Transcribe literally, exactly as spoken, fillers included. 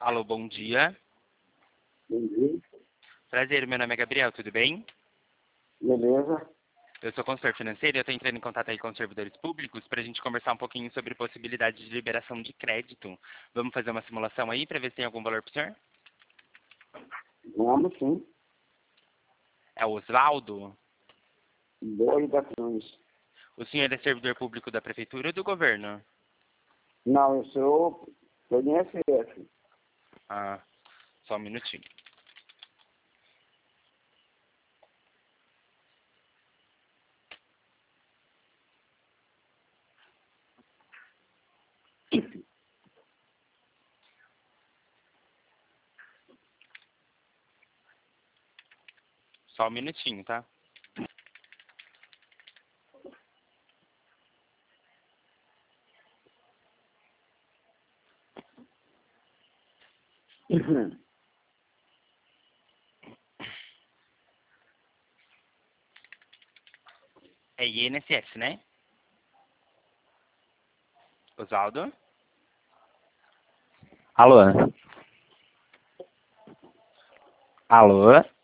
Alô, bom dia. Bom dia. Prazer, meu nome é Gabriel, tudo bem? Beleza. Eu sou consultor financeiro e eu estou entrando em contato aí com os servidores públicos para a gente conversar um pouquinho sobre possibilidade de liberação de crédito. Vamos fazer uma simulação aí para ver se tem algum valor para o senhor? Vamos sim. É o Osvaldo? Boi da Cruz. O senhor é servidor público da prefeitura ou do governo? Não, eu sou do I N S S. Ah, só um minutinho. Só um minutinho, tá? É I N S S, né? Osvaldo? Alô? Alô?